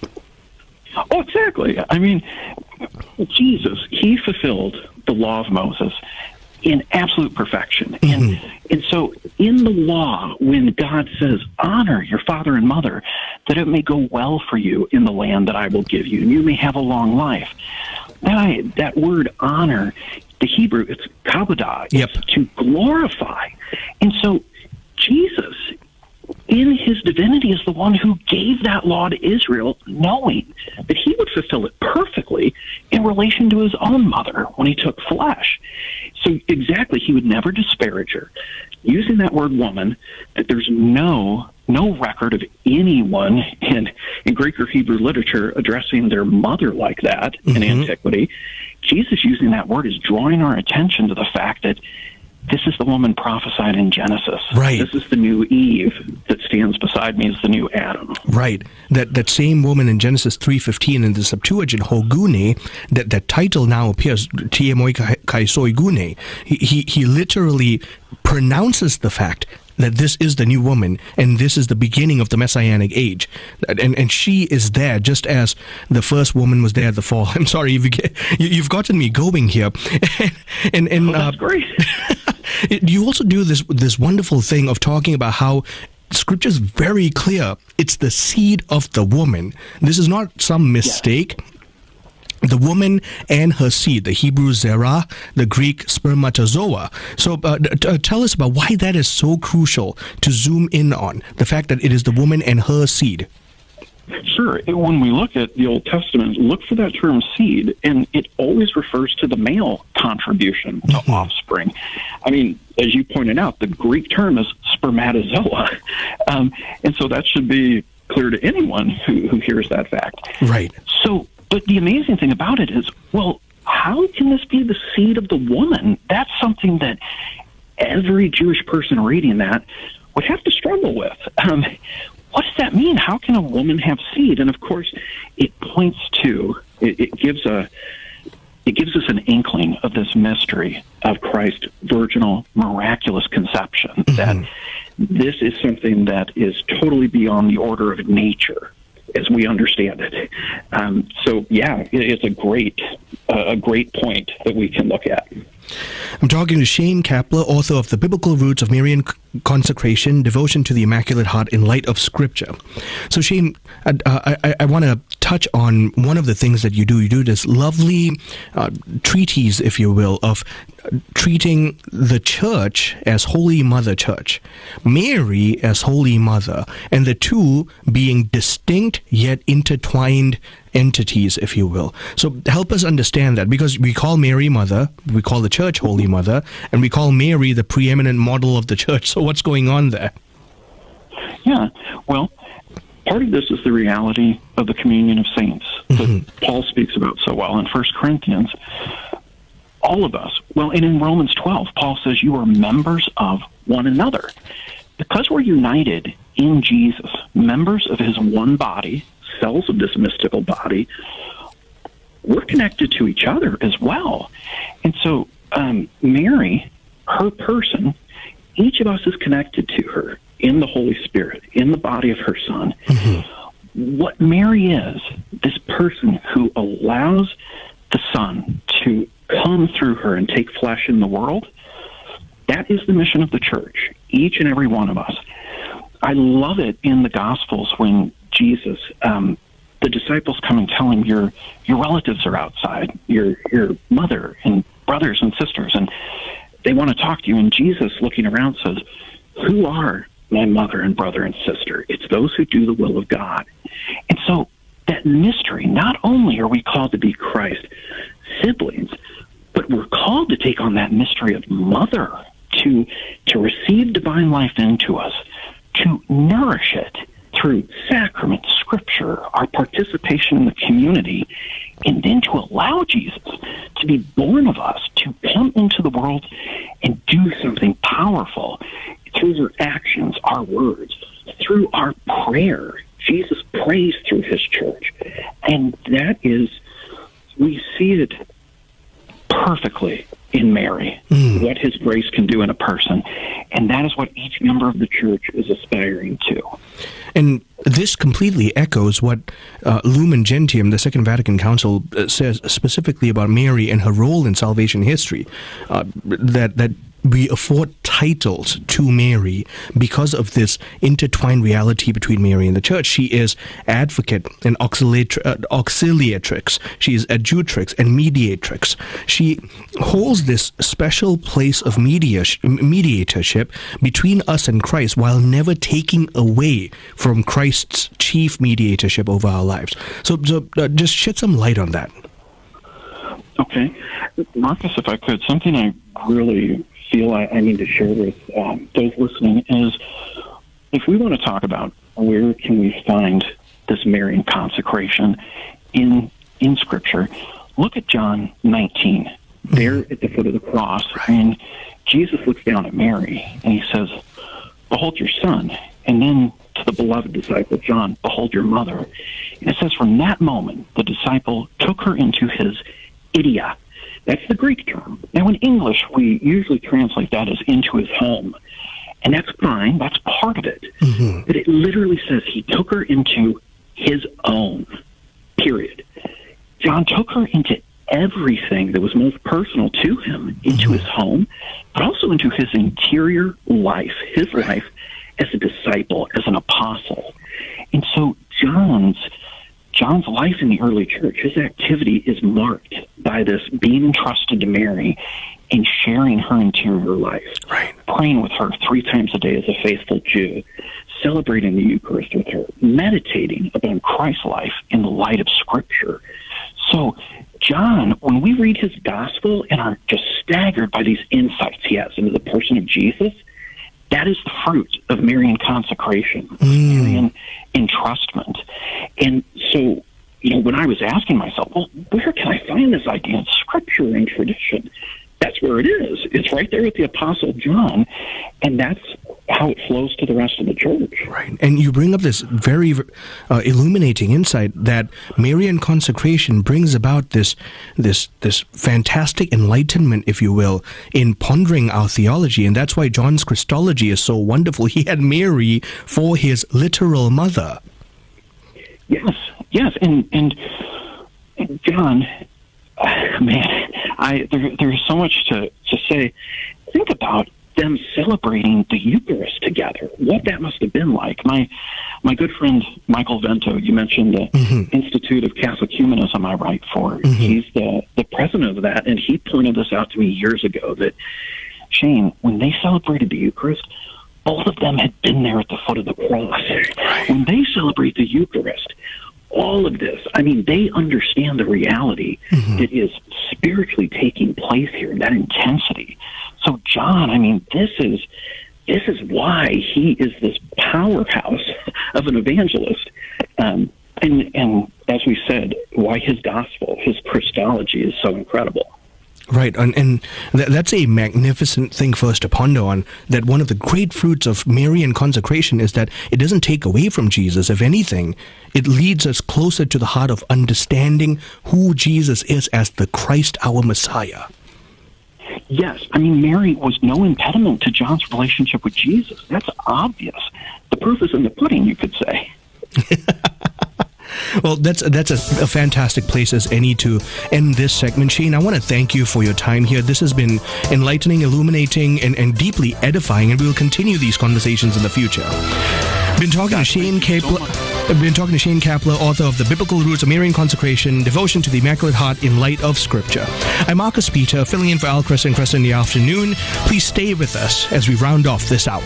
Oh, exactly. I mean, Jesus, he fulfilled the law of Moses in absolute perfection. Mm-hmm. And and so in the law, when God says, honor your father and mother, that it may go well for you in the land that I will give you, and you may have a long life, that, I, that word honor the Hebrew, it's kabodah, yep. it's to glorify. And so Jesus, in his divinity, is the one who gave that law to Israel, knowing that he would fulfill it perfectly in relation to his own mother when he took flesh. So exactly, he would never disparage her. Using that word woman, that there's no no record of anyone in, in Greek or Hebrew literature addressing their mother like that mm-hmm. in antiquity. Jesus using that word is drawing our attention to the fact that this is the woman prophesied in Genesis. Right. This is the new Eve that stands beside me as the new Adam. Right. That that same woman in Genesis three fifteen in the Septuagint, Hogune, that, that title now appears, Tiemoi Kaisoi Gune. He, he, he literally pronounces the fact that this is the new woman, and this is the beginning of the Messianic age. And and she is there, just as the first woman was there at the fall. I'm sorry, you've, you've gotten me going here. and and oh, that's uh, great. You also do this this wonderful thing of talking about how Scripture is very clear. It's the seed of the woman. This is not some mistake. Yeah. The woman and her seed, the Hebrew zerah, the Greek spermatozoa. So uh, t- tell us about why that is so crucial to zoom in on, the fact that it is the woman and her seed. Sure. When we look at the Old Testament, look for that term seed, and it always refers to the male contribution to mm-hmm. offspring. I mean, as you pointed out, the Greek term is spermatozoa. Um, and so that should be clear to anyone who, who hears that fact. Right. So, but the amazing thing about it is, well, how can this be the seed of the woman? That's something that every Jewish person reading that would have to struggle with. Um, what does that mean? How can a woman have seed? And of course, it points to, it, it gives a, it gives us an inkling of this mystery of Christ's virginal, miraculous conception, mm-hmm. that this is something that is totally beyond the order of nature as we understand it. Um, so, yeah, it, it's a great, uh, a great point that we can look at. I'm talking to Shane Kapler, author of The Biblical Roots of Marian Consecration, Devotion to the Immaculate Heart in Light of Scripture. So, Shane, I, I, I want to touch on one of the things that you do. You do this lovely uh, treatise, if you will, of treating the Church as Holy Mother Church, Mary as Holy Mother, and the two being distinct yet intertwined entities, if you will. So help us understand that, because we call Mary Mother, we call the Church Holy Mother, and we call Mary the preeminent model of the Church. So what's going on there? Yeah, well, part of this is the reality of the communion of saints mm-hmm. that Paul speaks about so well in First Corinthians. All of us, well, and in Romans twelve, Paul says you are members of one another. Because we're united in Jesus, members of his one body, cells of this mystical body, we're connected to each other as well. And so um, Mary, her person, each of us is connected to her in the Holy Spirit, in the body of her Son. Mm-hmm. What Mary is, this person who allows the Son to come through her and take flesh in the world, that is the mission of the Church, each and every one of us. I love it in the Gospels when Jesus, um, the disciples come and tell him, your your relatives are outside, your your mother and brothers and sisters, and they want to talk to you. And Jesus, looking around, says, who are my mother and brother and sister? It's those who do the will of God. And so that mystery, not only are we called to be Christ's siblings, but we're called to take on that mystery of mother, to to receive divine life into us, to nourish it through sacrament, scripture, our participation in the community, and then to allow Jesus to be born of us, to come into the world and do something powerful through our actions, our words, through our prayer. Jesus prays through his church. And that is, we see it perfectly in Mary, mm. what his grace can do in a person. And that is what each member of the church is aspiring to. And this completely echoes what uh, Lumen Gentium, the Second Vatican Council, uh, says specifically about Mary and her role in salvation history. Uh, that that we afford titles to Mary because of this intertwined reality between Mary and the church. She is advocate and auxiliatri- uh, auxiliatrix. She is adjutrix and mediatrix. She holds this special place of media- mediatorship between us and Christ while never taking away from Christ's chief mediatorship over our lives. So, so uh, just shed some light on that. Okay. Marcus, if I could, something I really feel I, I need to share with um, those listening is, if we want to talk about where can we find this Marian consecration in in Scripture, look at John nineteen, mm-hmm. there at the foot of the cross, right. and Jesus looks down at Mary, and he says, "Behold your son," and then to the beloved disciple John, "Behold your mother." And it says, from that moment, the disciple took her into his idia. That's the Greek term. Now, in English, we usually translate that as into his home. And that's fine. That's part of it. Mm-hmm. But it literally says he took her into his own, period. John took her into everything that was most personal to him, into mm-hmm. his home, but also into his interior life, his life as a disciple, as an apostle. And so John's John's life in the early church, his activity is marked by this being entrusted to Mary and sharing her interior life, right. praying with her three times a day as a faithful Jew, celebrating the Eucharist with her, meditating upon Christ's life in the light of Scripture. So John, when we read his gospel and are just staggered by these insights he has into the person of Jesus, that is the fruit of Marian consecration, mm. Marian entrustment. And so, you know, when I was asking myself, well, where can I find this idea in Scripture and tradition? That's where it is. It's right there with the Apostle John, and that's how it flows to the rest of the church. Right. And you bring up this very uh, illuminating insight that Marian consecration brings about this this this fantastic enlightenment, if you will, in pondering our theology. And that's why John's Christology is so wonderful. He had Mary for his literal mother. Yes, yes. And, and, and John, uh, man, I there, there's so much to, to say. Think about them celebrating the Eucharist together, what that must have been like. My my good friend Michael Vento, you mentioned the mm-hmm. Institute of Catechumenism I write for. Mm-hmm. He's the, the president of that, and he pointed this out to me years ago, that, Shane, when they celebrated the Eucharist, both of them had been there at the foot of the cross. When they celebrate the Eucharist, all of this, I mean, they understand the reality mm-hmm. that is spiritually taking place here, that intensity. So John, I mean, this is this is why he is this powerhouse of an evangelist. Um, and, and as we said, why his gospel, his Christology is so incredible. Right, and, and th- that's a magnificent thing for us to ponder on, that one of the great fruits of Marian consecration is that it doesn't take away from Jesus. If anything, it leads us closer to the heart of understanding who Jesus is as the Christ, our Messiah. Yes, I mean, Mary was no impediment to John's relationship with Jesus. That's obvious. The proof is in the pudding, you could say. Well, that's that's a, a fantastic place as any to end this segment. Shane, I want to thank you for your time here. This has been enlightening, illuminating, and, and deeply edifying, and we will continue these conversations in the future. Been talking to Shane Kapler. I've been talking to Shane Kapler, author of The Biblical Roots of Marian Consecration, Devotion to the Immaculate Heart in Light of Scripture. I'm Marcus Peter, filling in for Al Cresta and Cresta in the afternoon. Please stay with us as we round off this hour.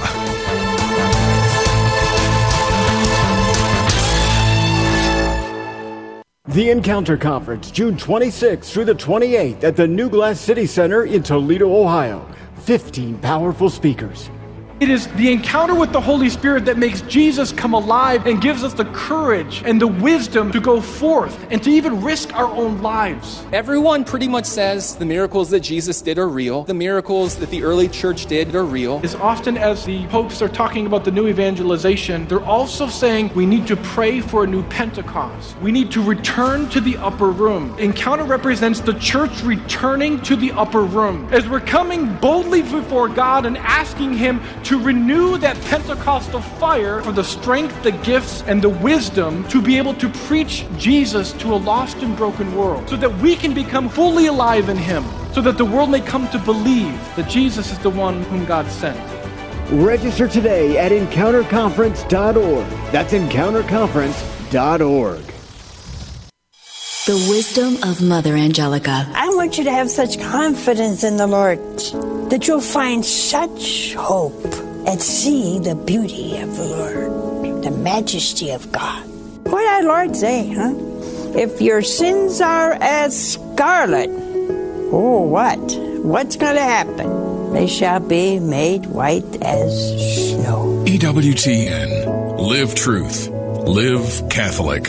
The Encounter Conference, June twenty-sixth through the twenty-eighth at the New Glass City Center in Toledo, Ohio. fifteen powerful speakers. It is the encounter with the Holy Spirit that makes Jesus come alive and gives us the courage and the wisdom to go forth and to even risk our own lives. Everyone pretty much says the miracles that Jesus did are real. The miracles that the early church did are real. As often as the popes are talking about the new evangelization, they're also saying we need to pray for a new Pentecost. We need to return to the upper room. Encounter represents the church returning to the upper room. As we're coming boldly before God and asking Him to renew that Pentecostal fire for the strength, the gifts, and the wisdom to be able to preach Jesus to a lost and broken world, so that we can become fully alive in Him, so that the world may come to believe that Jesus is the one whom God sent. Register today at encounter conference dot org. That's encounter conference dot org. The wisdom of Mother Angelica. I want you to have such confidence in the Lord that you'll find such hope and see the beauty of the Lord, the majesty of God. What did our Lord say, huh? If your sins are as scarlet, oh, what? What's going to happen? They shall be made white as snow. E W T N. Live truth. Live Catholic.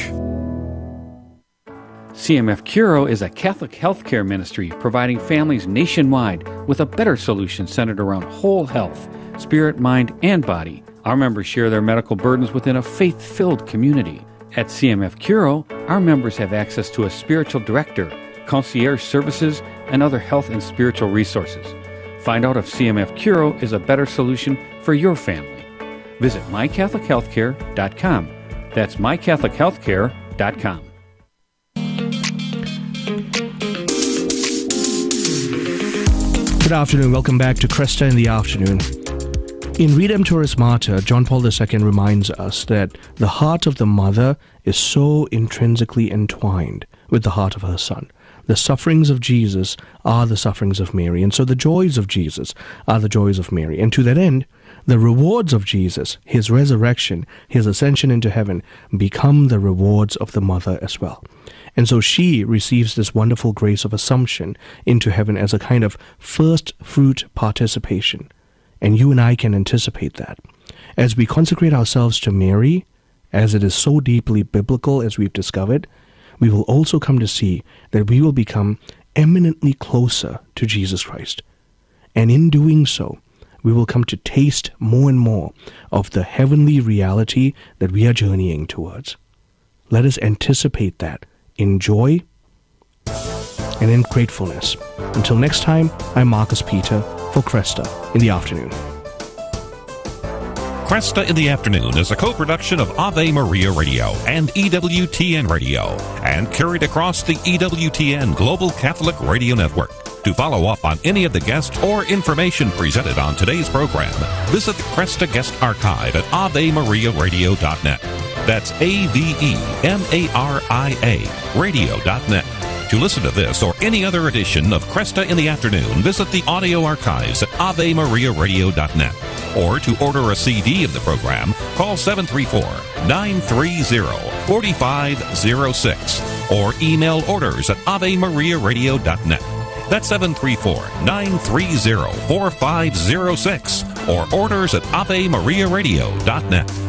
C M F Curo is a Catholic healthcare ministry providing families nationwide with a better solution centered around whole health, spirit, mind, and body. Our members share their medical burdens within a faith-filled community. At C M F Curo, our members have access to a spiritual director, concierge services, and other health and spiritual resources. Find out if C M F Curo is a better solution for your family. Visit my catholic healthcare dot com. That's my catholic healthcare dot com. Good afternoon. Welcome back to Cresta in the Afternoon. In Redemptoris Mater, John Paul the Second reminds us that the heart of the mother is so intrinsically entwined with the heart of her son. The sufferings of Jesus are the sufferings of Mary, and so the joys of Jesus are the joys of Mary. And to that end, the rewards of Jesus, his resurrection, his ascension into heaven, become the rewards of the mother as well. And so she receives this wonderful grace of assumption into heaven as a kind of first fruit participation. And you and I can anticipate that. As we consecrate ourselves to Mary, as it is so deeply biblical as we've discovered, we will also come to see that we will become eminently closer to Jesus Christ. And in doing so, we will come to taste more and more of the heavenly reality that we are journeying towards. Let us anticipate that in joy and in gratefulness. Until next time, I'm Marcus Peter for Cresta in the Afternoon. Cresta in the Afternoon is a co-production of Ave Maria Radio and E W T N Radio, and carried across the E W T N Global Catholic Radio Network. To follow up on any of the guests or information presented on today's program, visit the Cresta Guest Archive at ave maria radio dot net. That's A V E M A R I A radio dot net. To listen to this or any other edition of Cresta in the Afternoon, visit the audio archives at ave maria radio dot net. Or to order a C D of the program, call seven three four, nine three zero, four five zero six or email orders at ave maria radio dot net. That's seven three four, nine three zero, four five zero six or orders at ave maria radio dot net.